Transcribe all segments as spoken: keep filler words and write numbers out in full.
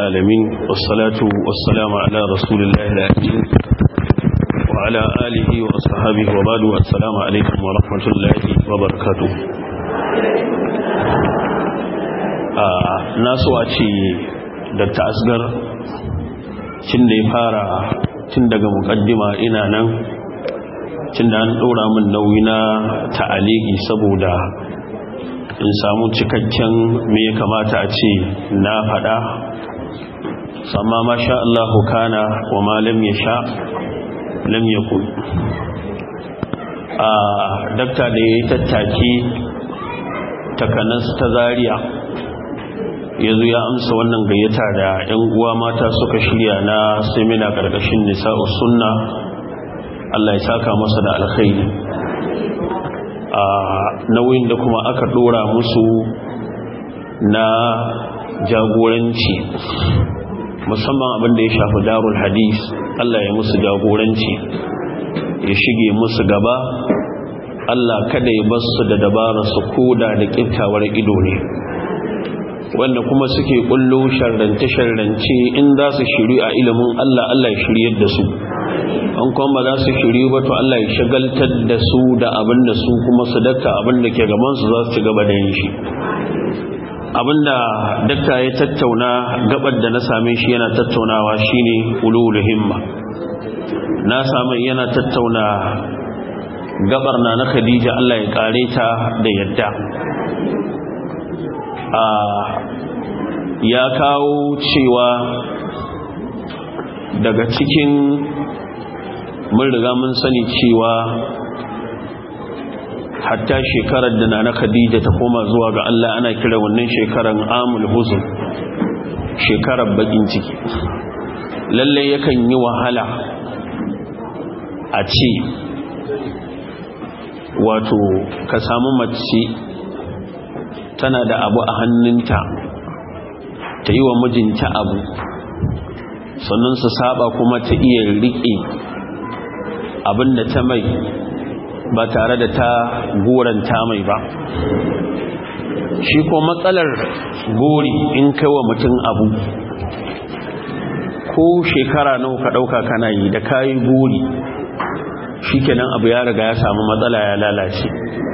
العالمين والصلاة والسلام على رسول الله الأمين وعلى آله وأصحابه وبعد السلام عليكم ورحمة الله وبركاته. naso a ce Dr. Asgar cin da ya fara tun daga mukaddima ina nan cin da an ɗora min nauyi na ta'aliki saboda in samu cikakken me ya kamata a ce na faɗa, amma masha Allah kana wa ma lam yasha lam yakun. a dakta da ya tattaki takanas ta Zaria yanzu ya amsa wannan gayyata da ƴan uwa mata suka shirya na semina karkashin nisa'us sunna, Allah ya saka masa da alkhairi. a nauyin da kuma aka dora musu na jagoranci musamman abin da ya shafi darul hadis, Allah ya musu jagoranci ya shige musu gaba, Allah kada ya basu da dabararsu koda da kiftawar ido ne. wanda kuma suke kullo sharrance-sharrance in za su shiri a ilimin Allah, Allah ya shiryar da su, an kuma za su shiri ba to Allah ya shagaltar da su da abin da su kuma su dakta abin da ke gabansu za su ci gaba da yin shi. Abin da dakta ya tattauna gabar da na same shi yana tattaunawa shine ulul himma. Na samu yana tattauna gabar na na Khadija, Allah ya kare ta da yadda. a ya kawo cewa daga cikin mun riga mun sani cewa hatta shekarar da nana Khadija ta koma zuwa ga Allah ana kira wannan shekarar amul huzn, shekarar bakin ciki. lalle yakan yi wahala a ce wato ka samu mace tana da abu a hannunta ta yi wa mijinta abu sannan su saba kuma ta iya riƙe abinda ta mai ba tare da ta goranta mai ba. Shi ko matsalar gori in kai wa mutum abu ko shekara nawa ka ɗauka kana yi da kayi gori shi kenan abu ya riga ya samu matsala ya lalace.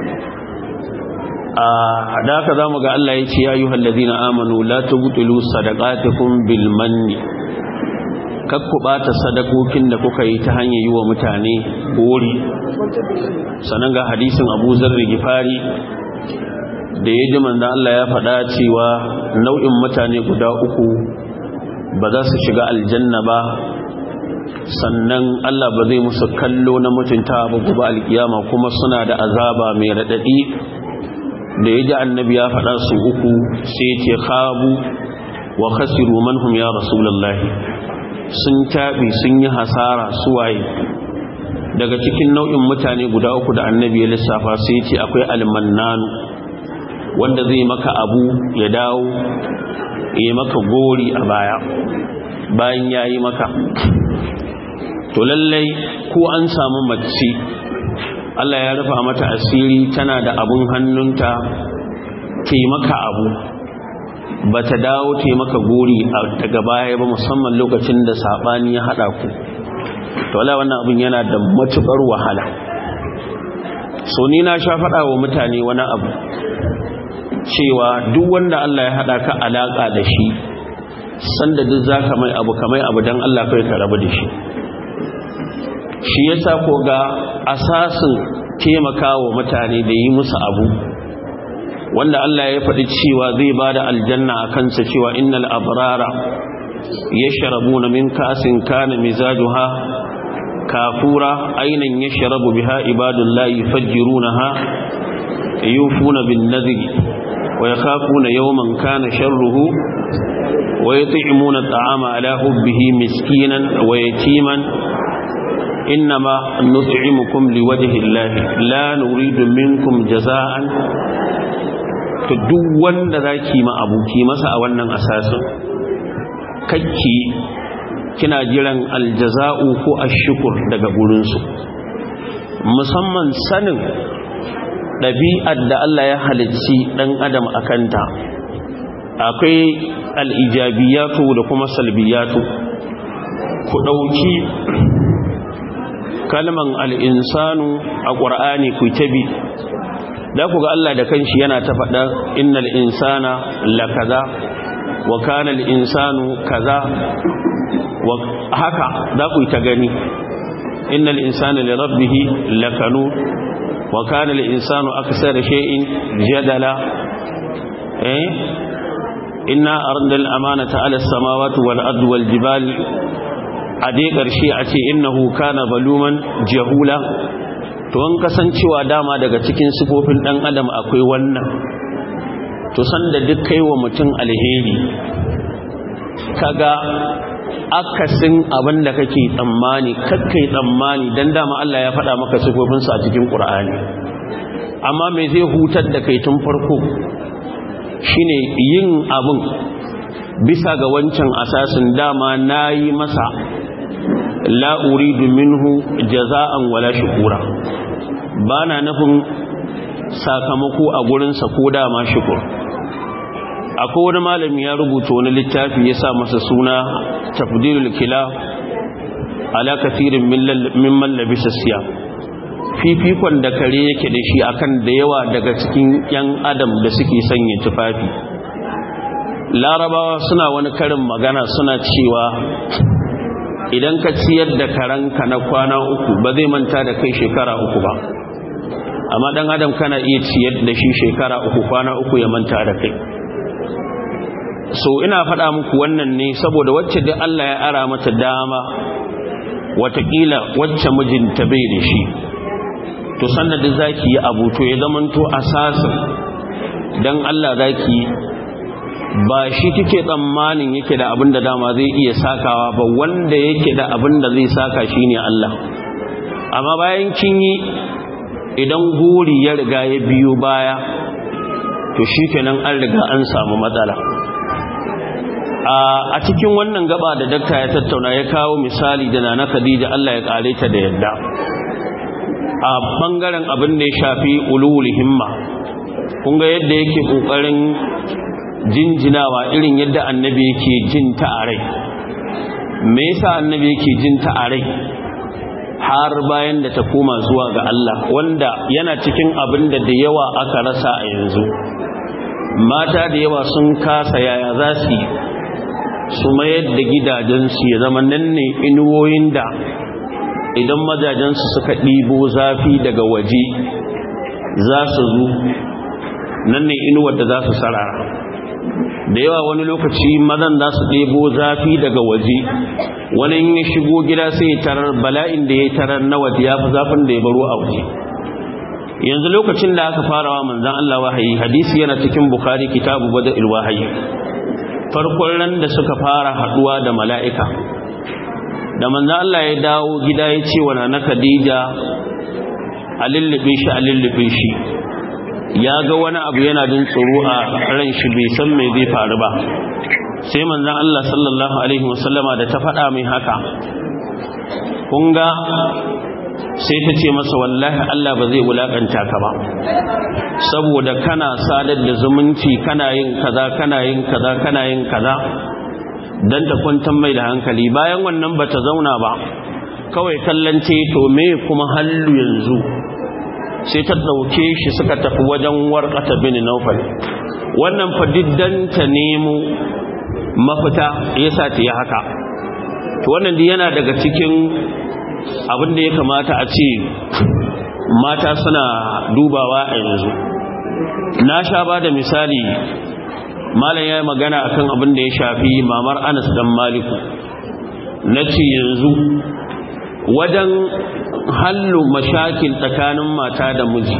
a da haka zamu ga Allah ya ce ya ayyuhal ladina amanu la tubtilu sadaqatukum bil manni, kakku bata sadakokin da kuka yi ta hanyar yi wa mutane gori. sanan ga hadisin Abu Zarr Gifari da yaji manzo Allah ya faɗa cewa nau'in mutane guda uku ba za su shiga aljanna ba, sannan Allah ba zai musu kallo na mutunta ba gobe alkiyama, kuma suna da azaba mai radadi. da ya ji annabi ya faɗa su uku sai ya ce khabu wa khasiru manhum ya rasulullahi, sun taɓi sun yi hasara suwaye. daga cikin nau'in mutane guda uku da annabi ya lissafa sai ya ce akwai almannanu, wanda zai maka abu ya dawo ya maka gori a baya bayan ya yi maka. to lallai ko an samu mace Allah ya rufa mata asiri tana da abun hannunta taimaka abu ba ta dawo taimaka gori daga baya ba, musamman lokacin da sabani ya hada ku, to Allah wannan abun yana da matukar wahala. so ni na sha fada wa mutane wani abu cewa duk wanda Allah ya hada ka alaka da shi, sanda duk zaka mai abu kamar abu dan Allah kai ka rabu da shi. shi yasa ko ga asasin taimakawa mutane da yi musu abu wanda Allah ya faɗi cewa zai bada aljanna a kansa, cewa innal abrara yashrabuna min ka'sin kana mizajuha kafura aynan yashrabu biha ibadullahi yufajjirunaha yufuna bin nadhi wa yakhafuna yawman kana sharruhu wa yut'imuna at'ama ala hubbihi miskinan wa yatiman إنما نطعمكم لوجه الله لا نريد منكم جزاء. to duk wanda zaki ma abuki masa a wannan asasin kakki kina jiran aljaza'u ko ashkur daga gurin su, musamman sanin dabi'ar da Allah ya halicci dan adam akanta akwai al'ijabiyatu da kuma salbiyatu. Ku ɗauki kalman al'insanu a ƙur'ani ku tabi, da ku ga Allah da kanshi yana ta faɗa innal insana la kaza wa kana al-insanu kaza, wa haka za ku ta gani innal insana li rabbihi lakanu wa kana al-insanu akthara shay'in jadala. eh inna aradna al-amanata ala as-samawati wal ardi wal jibali, a dai ƙarshe a ce innahu kana zaluman jahula. to an kasancewa dama daga cikin sifofin dan adam akwai wannan, to sanda duk kai wa mutum alheri kaga akasin abin da kake tsammani kakkai tsammani, dan dama Allah ya faɗa maka sifofinsa a cikin Qur'ani. amma me zai hutar da kai tun farko shine yin abin bisa ga wancan asasin, dama nayi masa la uridu minhu jaza'an wala shukura, bana nufin sakamako a gurinsa ko dama shukur. akwai wani malami ya rubuta wani littafi ya sa masa suna tafdilul kila ala kathirin mimman labisa siya, fifikon da kare yake da shi akan da yawa daga cikin yan adam da suke sanya tufafi. larabawa suna wani karin magana suna cewa idan ka ciyar da karanka na kwana uku ba zai manta da kai shekara uku ba, amma dan adam kana iya ciyar da shi shekara uku kwana uku ya manta da kai. so ina faɗa muku wannan ne saboda wacce da Allah ya ara mata dama watakila wacce mijinta bai da shi, to sannan da zaki yi abu to ya zamanto asasin dan Allah zaki ba shi kike tsammanin yake da abin da dama zai iya sakawa ba, wanda yake da abin da zai saka shine Allah. amma bayan kin yi idan guri ya riga ya biyo baya to shikenan an riga an samu matsala. a cikin wannan gaba da dakta ya tattauna ya kawo misali da Nana Khadija Allah ya kare ta da yadda a bangaren abin da ya shafi ulul himma. kun ga yadda yake kokarin jinjinawa irin yadda annabi yake jin ta a rai. me yasa annabi yake jin ta a rai har bayan da ta koma zuwa ga Allah, wanda yana cikin abin da da yawa aka rasa a yanzu. mata da yawa sun kasa yaya za su su mayar da gidajensu ya zama nan ne inuwoyin da idan majajensu suka ɗibo zafi daga waje za su zo nan ne inuwar da za su sarara. da yawa wani lokaci mazan za su ɗebo zafi daga waje, wani in ya shigo gida sai ya tarar bala'in da ya tarar na waje ya fi zafin da ya baro a waje. yanzu lokacin da aka farawa manzan Allah wahayi, hadisi yana cikin Bukhari kitabu bada'il wahayi, farkon ran da suka fara haduwa da mala'ika, da manzan Allah ya dawo gida ya ce wa Nana Khadija a lullube shi a lullube shi, ya ga wani abu yana jin tsoro a ran shi bai san mai zai faru ba. sai manzon Allah sallallahu alaihi wasallama da ta faɗa mai haka, kun ga sai ta ce masa wallahi Allah ba zai wulakanta ka ba, saboda kana sadar da zumunci, kana yin kaza kana yin kaza kana yin kaza dan ta kwantar mai da hankali. bayan wannan bata zauna ba, kawai kallance to me kuma hallu yanzu, sai ta dauke shi suka tafi wajen Warqata bin Nawfal. wannan fa diddan ta nemo mafita yasa ta yi haka. to wannan dai yana daga cikin abin da ya kamata a ce mata suna dubawa a yanzu. na sha ba da misali, malam ya yi magana akan abin da ya shafi mamar Anas dan Maliku, na ce yanzu wajen hallu mashakil tsakanin mata da miji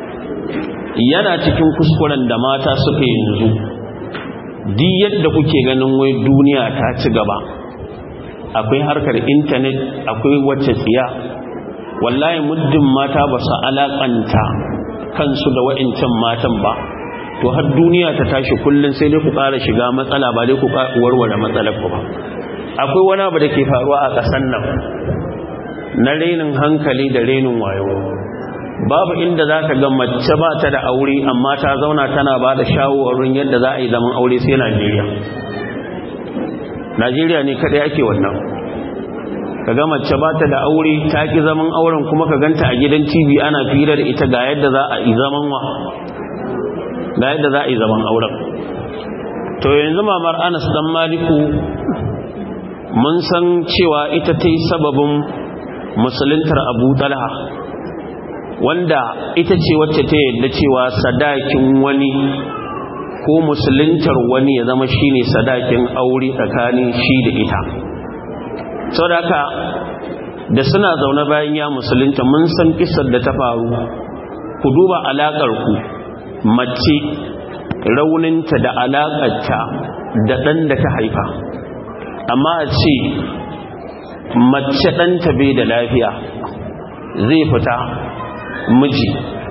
yana cikin kuskuren da mata suka yanzu. duk yadda kuke ganin wai duniya ta ci gaba, akwai harkar intanet, akwai wacce tsiya, wallahi muddin mata ba su alakanta kansu da wa'incan matan ba, to har duniya ta tashi kullun sai dai ku ƙara shiga matsala ba dai ku warware matsalar ku ba. akwai wani abu da ke faruwa a ƙasar nan na renin hankali da renin wayo. babu inda za ka ga mace ba ta da aure amma ta zauna tana ba da shawarwarin yadda za a yi zaman aure sai Najeriya. Najeriya ne kadai ake wannan. Ka ga mace ba ta da aure ta ki zaman auren kuma ka ganta a gidan T V ana fira da ita ga yadda za a yi zaman wa ga yadda za a yi zaman auren. To yanzu mamar Anas dan Maliku mun san cewa ita ta yi sababin musuluntar Abu Talha, wanda ita ce wacce ta yadda cewa sadakin wani ko musuluntar wani ya zama shine sadakin aure tsakanin shi da ita. Saboda haka da suna zaune bayan ya musulunta mun san kissar da ta faru. Ku duba alakar ku, mace rauninta da alakarta da ɗan da ta haifa, amma a ce mace ɗanta bai da lafiya zai fita miji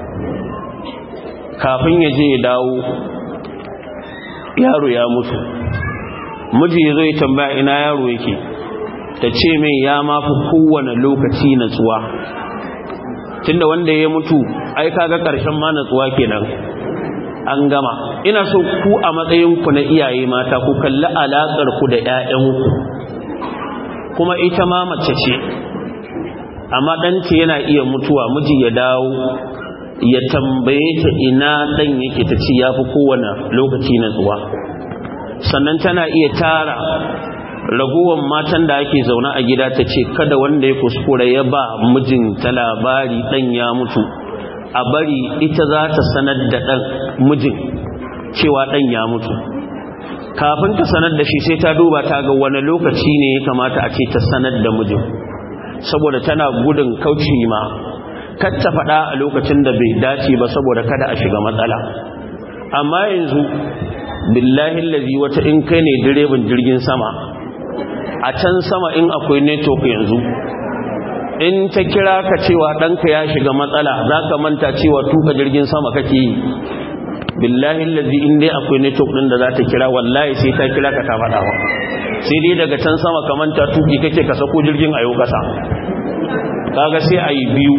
kafin ya je ya dawo yaro ya mutu, miji ya zo ya tambaya ina yaro yake, ta ce mai ya mafi kowane lokaci natsuwa, tunda wanda ya mutu ai kaga ƙarshen ma natsuwa kenan an gama. Ina so ku a matsayinku na iyaye mata ku kalli alaƙar ku da ƴaƴanku, kuma ita ma mace ce amma ɗanta yana iya mutuwa, miji ya dawo ya tambaye ta ina ɗan yake, ta ce ya fi kowane lokaci natsuwa. Sannan tana iya tara ragowar matan da ake zaune a gida ta ce kada wanda ya kuskura ya ba mijinta labari ɗan ya mutu, a bari ita za ta sanar da ɗan mijin cewa ɗan ya mutu. Kafin ta sanar da shi sai ta duba ta ga wani lokaci ne ya kamata a ce ta sanar da mijin, saboda tana gudun kauce ma kar ta faɗa a lokacin da bai dace ba saboda kada a shiga matsala. Amma yanzu billahi allazi wata in kai ne direban jirgin sama, a can sama in akwai network yanzu in ta kira ka cewa ɗanka ya shiga matsala za ka manta cewa tuka jirgin sama kake yi. Billahi allazi in dai akwai network ɗin da za ta kira wallahi sai ta kira ka ta faɗawa, sai dai daga can sama ka manta tuki kake ka sako jirgin a yau ƙasa, kaga sai a yi biyu,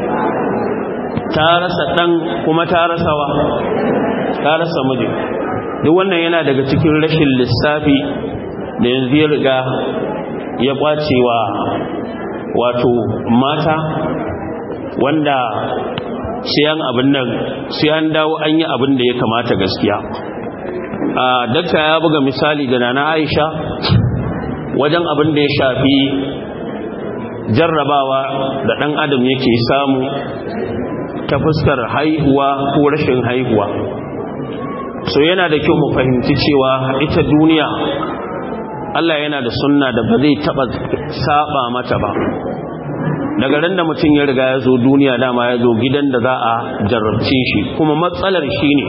ta rasa ɗan kuma ta rasa wa ta rasa miji. Duk wannan yana daga cikin rashin lissafi da yanzu ya riga ya kwacewa wato mata, wanda siyan abin nan siyan dawo an yi abin da ya kamata gaskiya. A dakta ya buga misali da Nana Aisha wajen abin da ya shafi jarrabawa da ɗan adam yake samu ta fuskar haihuwa ko rashin haihuwa. So yana da kyau mu fahimci cewa ita duniya Allah yana da sunna da ba zai taba saba mata ba. Daga ran da mutum ya riga ya zo duniya dama ya zo gidan da za a jarrabce shi, kuma matsalar shi ne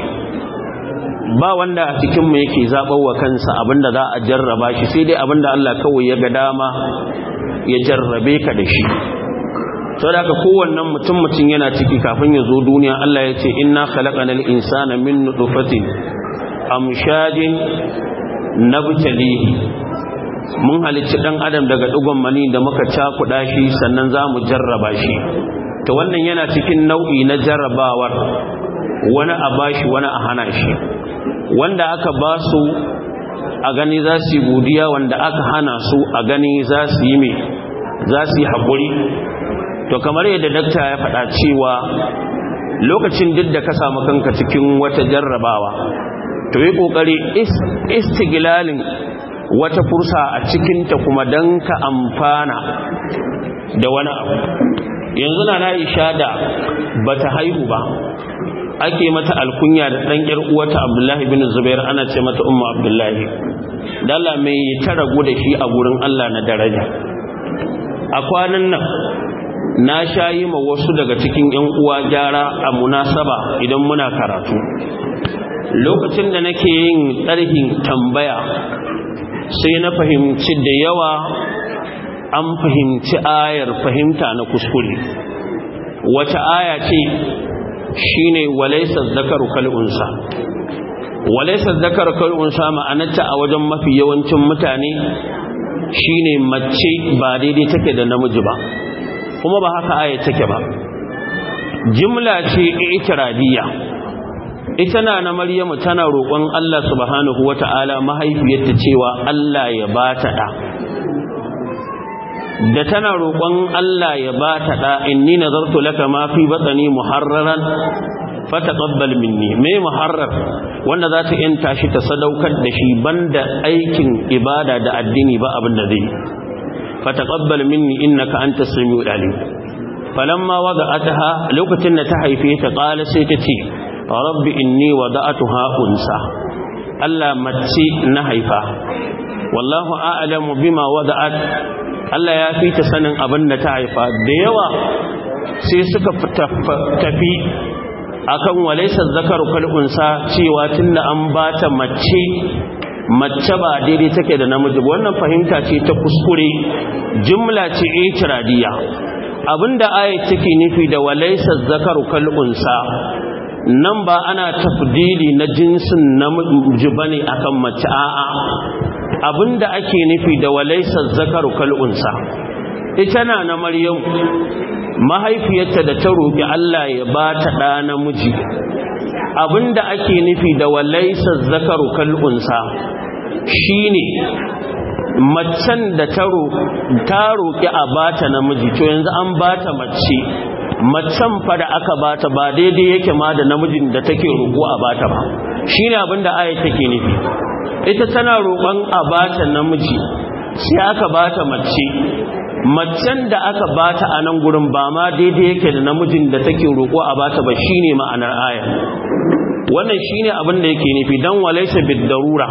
ba wanda a cikin mu yake zaɓar wa kansa abinda za a jarraba shi, sai dai abinda Allah kawai ya ga dama ya jarrabe ka da shi. Saboda haka kowannen mutum mutum yana ciki kafin ya zo duniya. Allah ya ce inna khalaqanal insana min nutfatin amshajin nabtalihi, mun halicci dan adam daga dugon mani da muka cakuda shi sannan zamu jarraba shi. To wannan yana cikin nau'i na jarrabawar, wani a bashi wani a hana shi. Wanda aka ba su a gani za su yi godiya, wanda aka hana su a gani za su yi me za su yi haƙuri. To kamar yadda dakta ya faɗa cewa lokacin duk da ka samu kanka cikin wata jarrabawa, to yi ƙoƙari istiglalin wata fursa a cikinta kuma don ka amfana da wani abu. Yanzu na Aisha da bata haihu ba ake mata alkunya da ɗan ƴar uwata Abdullahi bin Zubair, ana ce mata Ummu Abdullahi. Dalla mai ta ragu da shi a gurin Allah na daraja. A kwanan nan na shayi ma wasu daga cikin ƴan uwa gyara a munasaba idan muna karatu. Lokacin da nake yin tsarhin tambaya sai na fahimci da yawa an fahimci ayar fahimta na kuskure. Wata aya ce shine walaysa dhakaru kal unsa. Walaysa dhakaru kal unsa ma'anarta a wajen mafi yawancin mutane shine mace ba daidai take da namiji ba, kuma ba haka aya take ba. jimla ce i'tiradiyya. ita na na Maryamu tana roƙon Allah subhanahu wata'ala mahaifiyarta cewa Allah ya bata da da tana roƙon Allah ya bata da inni nazartu laka ma fi batni muharraran fataqabbal minni me muharrar wanda za ta yanta shi ta sadaukar da shi banda aikin ibada da addini ba abin da zai fataqabbal minni innaka antas samiul alim falamma wada'ataha lokacin da ta haife ta qala sai ta ce rabbi inni wada'atuha unsa Allah mace na haifa wallahu a'lamu bima wada'at Allah ya fi ta sanin abin da ta haifa da yawa sai suka tafi akan walaysa zakaru kal unsa cewa tunda an bata mace mace ba daidai take da namiji wannan fahimta ce ta kuskure jumla ce itiradiya abinda ayat take nufi da walaysa zakaru kal unsa nan ba ana tafdili na jinsin namiji bane akan mace a'a abinda ake nufi da walaysa zakaru kal unsa ita na na Maryam mahaifiyarta da ta roki Allah ya bata da namiji abinda ake nufi da walaysa zakaru kal unsa shine macen da ta roki a bata namiji to yanzu an bata mace macen fa da aka bata ba daidai yake ma da namijin da take roƙo a bata ba shine abinda ayat take nufi ita tana roƙon a bata namiji sai aka bata mace macen da aka bata a nan gurin ba ma daidai yake da namijin da take roƙo a bata ba shine ma'anar aya wannan shine abinda yake nufi dan walaysa bid darura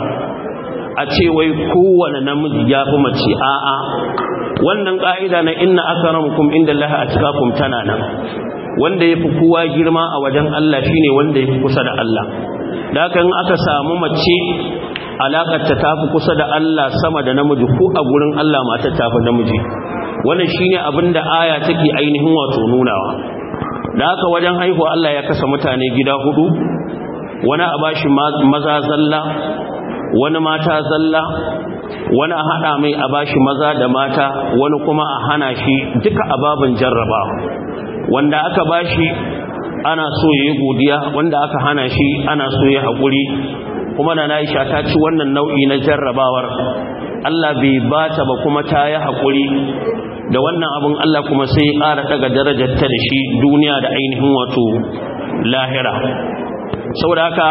a ce wai kowane namiji ya fi mace a'a wannan ka'ida na inna akramakum indallahi atqakum tana nan wanda yafi kowa girma a wajen Allah shine wanda yafi kusa da Allah da kan aka samu mace alakar ta tafi kusa da Allah sama da namiji ko a gurin Allah matar tafi namiji wannan shine abinda aya take ainihin wato nunawa da haka wajen haihuwa Allah ya kasa mutane gida hudu wani a bashi maza zalla wani mata zalla wani a hada mai a bashi maza da mata wani kuma a hana shi duka ababin jarraba wanda aka bashi ana so yayi godiya wanda aka hana shi ana so yayi hakuri kuma na Aisha ta ci wannan nau'i na jarrabawar Allah bai bata ba kuma ta yi hakuri da wannan abun Allah kuma sai ya ƙara daga darajar ta da shi duniya da ainihin wato lahira saboda haka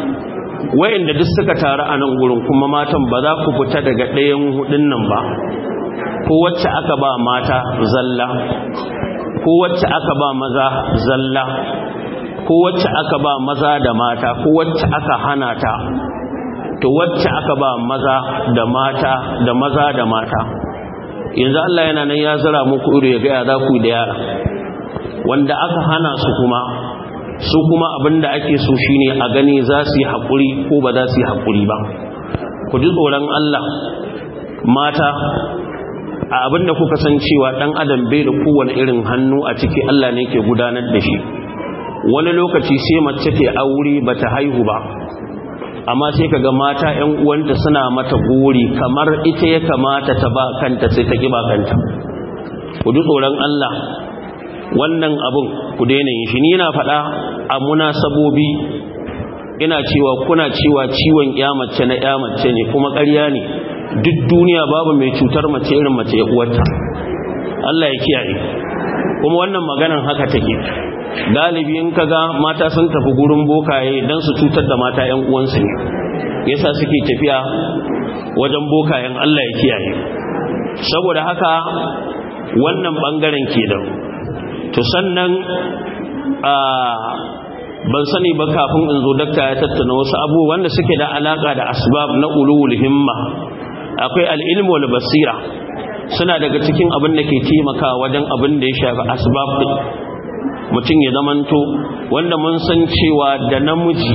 wayanda duk suka taru a nan gurin kuma matan ba za ku fita daga ɗayan hudun nan ba ko wacce aka ba mata zalla ko wacce aka ba maza zalla ko wacce aka ba maza da mata ko wacce aka hana ta to wacce aka ba maza da mata da maza da mata yanzu Allah yana nan ya zira muku ido ya ga ya za ku da yara wanda aka hana su kuma su kuma abinda ake so shine a gani za su yi haƙuri ko ba za su yi haƙuri ba ku ji tsoron Allah mata a abinda kuka san cewa dan adam bai da kowane irin hannu a ciki Allah ne ke gudanar da shi wani lokaci sai mace ta aure bata haihu ba amma sai kaga mata ƴan uwanta suna mata gori kamar ita ya kamata ta ba kanta sai ta kiba kanta ku ji tsoron Allah wannan abun ku daina yin shi ni na faɗa a munasabobi ina cewa kuna cewa ciwon mace na mace ne kuma ƙarya ne duk duniya babu mai cutar mace irin mace ya uwarta Allah ya kiyaye kuma wannan maganan haka take galibi in kaga mata sun tafi gurin bokaye dan su cutar da mata ƴan uwansu ne yasa suke tafiya wajen bokayen Allah ya kiyaye saboda haka wannan bangaren kenan to sannan a ban sani ba kafin in zo dakta ya tattauna wasu abubuwa wanda suke da alaka da asbab na ulul himma akwai al-ilm wal basira suna daga cikin abin da ke taimakawa wajen abin da ya shafi asbab din mutum ya zamanto wanda mun san cewa da namiji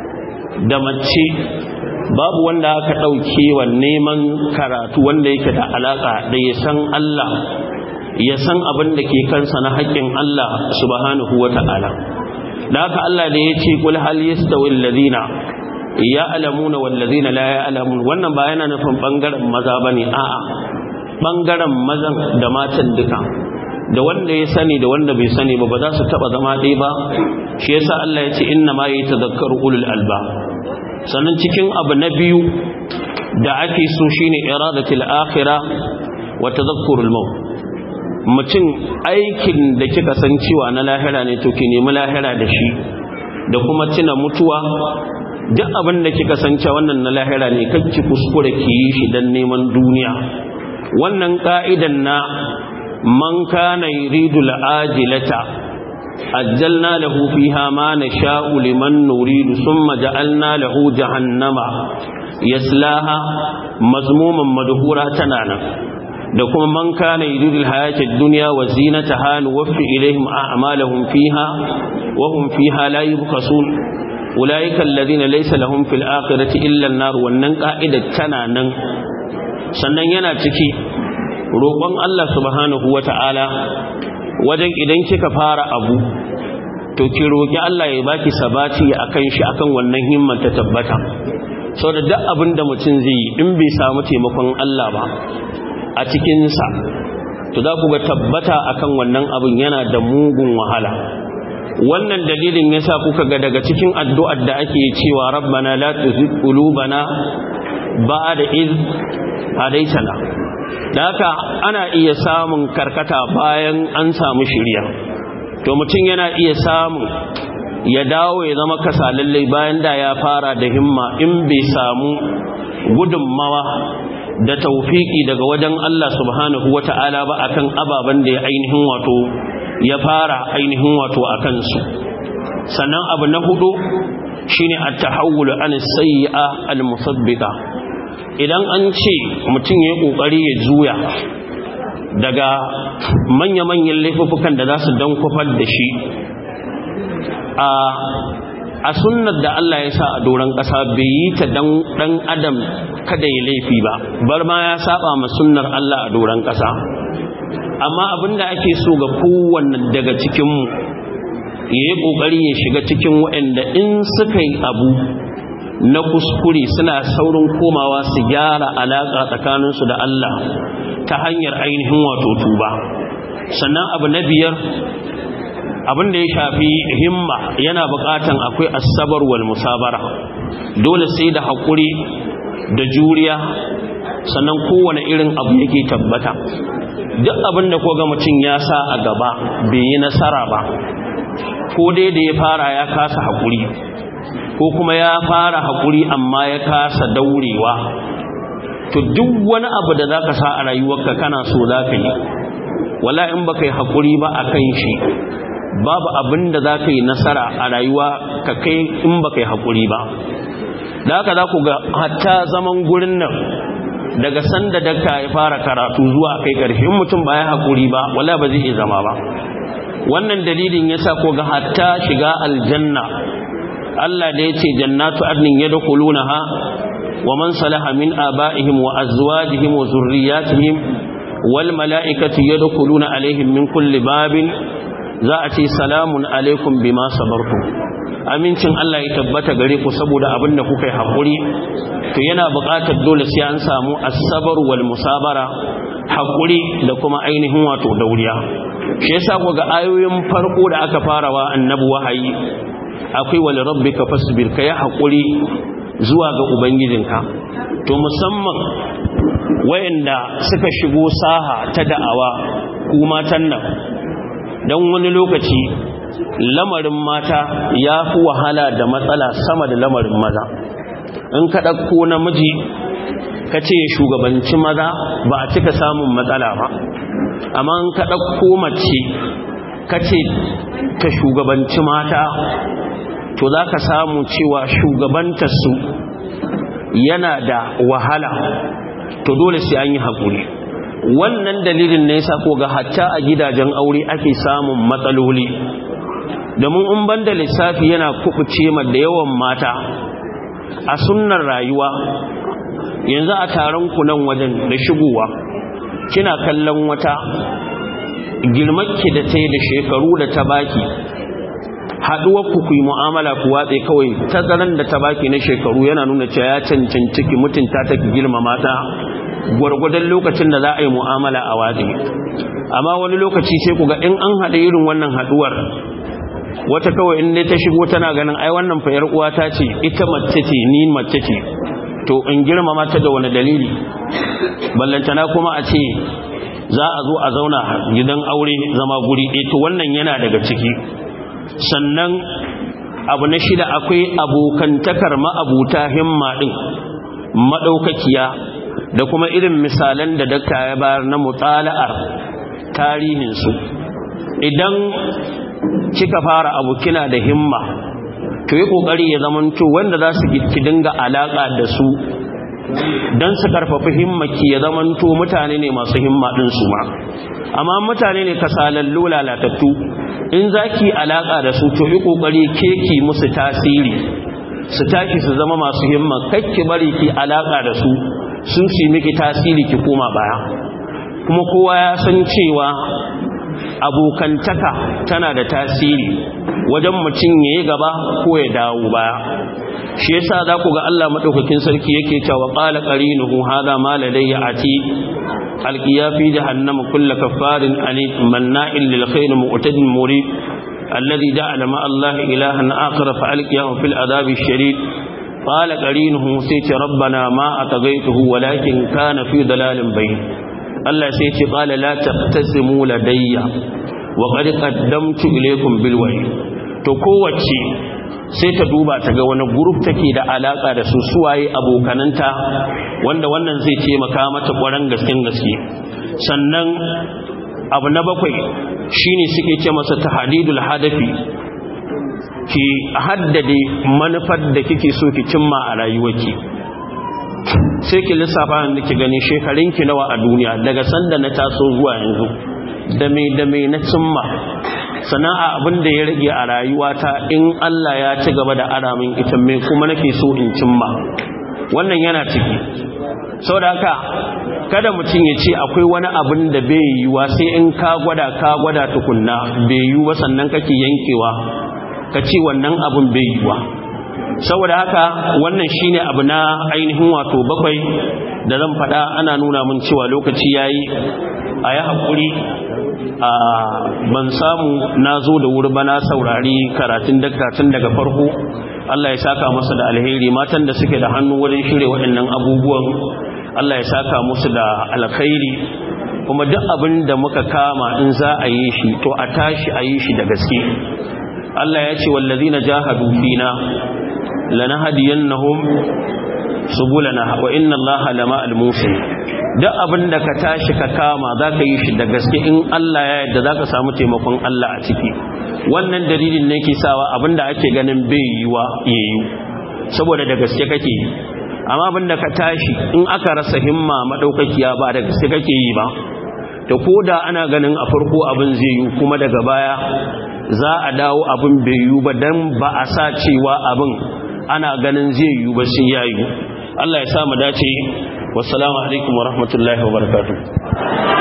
da mace babu wanda aka dauke wa neman karatu wanda yake da alaka da ya san Allah ya san abin da ke kansa na haƙƙin Allah subhanahu wata'ala da haka Allah da ya ce kul hal yastawi alladhina ya'lamuna wal ladina la ya'lamun wannan ba yana nufin bangaren maza bane a'a bangaren mazan da matan duka da wanda ya sani da wanda bai sani ba ba za su taba zama ɗaya ba. Shi yasa Allah ya ce inna ma yatadhakkaru ulul albab. sannan cikin abu na biyu da ake so shine iradatul akhirah wa tadhakkurul maut. mutum aikin da kika san cewa na lahira ne to ki nemi lahira da shi, da kuma tuna mutuwa. duk abin da kika san cewa wannan na lahira ne kake kuskure ki yi shi dan neman duniya. wannan ka'idan na man kana yuridu al-ajilata ajjalna lahu fiha ma nasha'u liman nuridu thumma ja'alna lahu jahannama yaslaha mazmuman madhura tanana. da kuma man kana yuridu al-hayata ad-dunya wa zinataha nuwaffi ilayhim a'malahum fiha wa hum fiha la yubkhasun ulaika alladhina laysa lahum fil akhirati illa an-nar. wannan ka'idat tananan. sannan yana ciki roƙon Allah subhanahu wata'ala wajen idan kika fara abu to ki roƙi Allah ya baki sabati akan shi, akan wannan himman ta tabbata. saboda duk abin da mutum zai yi in bai samu taimakon Allah ba a cikin sa to za ku ga tabbata akan wannan abin yana da mugun wahala. wannan dalilin yasa kuka ga daga cikin addu'ar da ake cewa rabbana la tuzigh qulubana ba'da id hadaitana. da haka ana iya samun karkata bayan an samu shiriya, to mutum yana iya samu ya dawo ya zama kasalalle bayan da ya fara da himma in bai samu gudunmawa da taufiki daga wajen Allah subhanahu wata'ala ba akan ababen da ya ainihin wato ya fara ainihin wato akan su. sannan abu na hudu shine at-tahawul an as-sayyi'a al-musabbiqa. idan an ce mutum ya yi ƙoƙari ya juya daga manya-manyan laifukan da za su don kufar da shi a sunnar da Allah ya sa a doron ƙasa bai yi ta ɗan adam kada ya laifi ba, bar ma ya saba ma sunnar Allah a doron ƙasa. amma abinda ake so ga kowanne daga cikinmu ya yi ƙoƙari ya shiga cikin waɗanda in suka yi abu na kuskure suna saurin komawa su gyara alaƙa tsakaninsu da Allah ta hanyar ainihin wato tuba. sannan abu na biyar abinda ya shafi himma yana buƙatan akwai asabar wal musabara. dole sai da haƙuri da juriya sannan kowane irin abu yake tabbata. duk abinda ko ga mutum ya sa a gaba bai yi nasara ba, ko dai da ya fara ya kasa haƙuri, ko kuma ya fara haƙuri amma ya kasa daurewa. to duk wani abu da zaka sa a rayuwarka kana so zaka yi, wala in baka yi haƙuri ba akan shi babu abin da zaka yi nasara a rayuwa ka kai in baka yi haƙuri ba. da haka za ku ga hatta zaman gurin nan daga sanda dakta ya fara karatu zuwa kai ƙarshe in mutum ba ya haƙuri ba wala ba zai iya zama ba. wannan dalilin yasa ko ga hatta shiga aljanna Allah da yace jannatu adnin yadkhulunaha wa man salaha min abaihim wa azwajihim wa zurriyyatihim wal malaikatu yadkhuluna alaihim min kulli babin, za a ce salamun alaikum bima sabartum. amincin Allah ya tabbata gare ku saboda abinda kuka yi hakuri. to yana buƙatar dole sai an samu as-sabr wal musabara, hakuri da kuma ainihin wato dauriya. shi yasa ku ga ayoyin farko da aka farawa annabi wahayi akwai wal rabbika fasbir, kai hakuri zuwa ga ubangijinka. to musamman wayanda suka shigo saha ta da'awa ku matan nan, dan wani lokaci lamarin mata ya fi wahala da matsala sama da lamarin maza. in ka dauko namiji kace shugabanci maza ba a cika samun matsala ba, amma in ka dauko mace kace ta shugabanci mata to za ka samu cewa shugabantarsu yana da wahala. to dole sai an yi haƙuri. wannan dalilin ne yasa ko ga hatta a gidajen aure ake samun matsaloli, domin in banda lissafi yana kubuce ma da yawan mata a sunnar rayuwa. yanzu a taron ku nan wajen da shigowa kina kallon wata girmakki da ta yi da shekaru da ta baki, haduwar ku ku yi mu'amala ku watse kawai tazaran da ta baki na shekaru yana nuna cewa ya cancanci ki mutunta ta ki girmama ta gwargwadon lokacin da za a yi mu'amala a watse. amma wani lokaci sai ku ga in an haɗa irin wannan haɗuwar wata kawai in dai ta shigo tana ganin ai wannan fa yar uwata ce ita mace ce ni mace ce to in girmama ta da wani dalili ballantana kuma a ce za a zo a zauna gidan aure zama guri ɗaya to wannan yana daga ciki. Sannan abu na shida akwai abokantakar ma'abuta himma ɗin maɗaukakiya da kuma irin misalan da dakta ya bayar na mutala'ar tarihinsu. Idan kika fara abu kina da himma to yi ƙoƙari ya zamanto wanda za su ki dinga alaƙa da su don su karfafi himmaki ya zamanto mutane ne masu himma din su ma. Amma mutane ne kasalallu lalatattu in zaki alaka da su to yi kokari keki musu tasiri su tashi su zama masu himma, kakki bari ki alaka da su sun ci miki tasiri ki koma baya. Kuma kowa ya san cewa abokantaka tana da tasiri wajen mutum yayi gaba ko ya dawo baya. Shi yasa za ku ga Allah madaukakin sarki yake cewa qala qarinuhu hadha ma ladayya ati alqiya fi jahannam kullu kaffarin anid manna'il lil khair mu'tadin murid alladhi ja'ala ma Allah ilahan akhar fa alqiyahu fil adabi ash-shadid qala qarinuhu sayti rabbana ma atagaytuhu walakin kana fi dalalin bayn. Allah sai ce qala la taqtasimu ladayya wa qad qaddamtu ilaykum bil wahy. To kowace sai ta duba ta ga wani group take da alaka da su suwaye abokananta wanda wannan zai taimaka mata ƙwaran gaskin gaske. Sannan abu na bakwai shine suke ce masa tahdidul hadafi, ki haddade manufar da kike so ki cimma a rayuwarki. Sai ki lissafa da ki gani shekarunki nawa a duniya daga sanda na taso zuwa yanzu da me da me na cimma, sana'a abin da ya rage a rayuwata in Allah ya ci gaba da aramin ita me kuma nake so in cimma. Wannan yana ciki. Saboda haka kada mutum ya ce akwai wani abin da bai yiwa sai in ka gwada ka gwada tukunna bai yiwa sannan kake yankewa ka ce wannan abin bai yiwa. Saboda haka wannan shine abu na ainihin wato bakwai da zan faɗa. Ana nuna mun cewa lokaci yayi, a yi haƙuri. Ban samu na zo da wuri ba, na saurari karatun dakta tun daga farko. Allah ya saka masa da alheri. Matan da suke da hannu wurin shirye waɗannan abubuwan Allah ya saka musu da alkhairi. Kuma duk abin da muka kama in za a yi shi to a tashi a yi shi da gaske. Allah ya ce wallazina jahadu fina lanahdiyannahum subulana wa inna Allaha lama'al muhsin. Duk abin da ka tashi ka kama za ka yi shi da gaske in Allah ya yarda za ka samu taimakon Allah a ciki. Wannan dalilin ne ke sawa abin da ake ganin bai yiwa ya yi saboda da gaske kake yi. Amma abin da ka tashi in aka rasa himma madaukakiya ba da gaske kake yi ba, to ko da ana ganin a farko abin zai yi kuma daga baya za a dawo abin bai yi ba dan ba a sa cewa abin ana ganin zai yi ba sai ya yi. Allah ya sa mu dace. Wassalamu alaikum wa rahmatullahi wa barakatuh.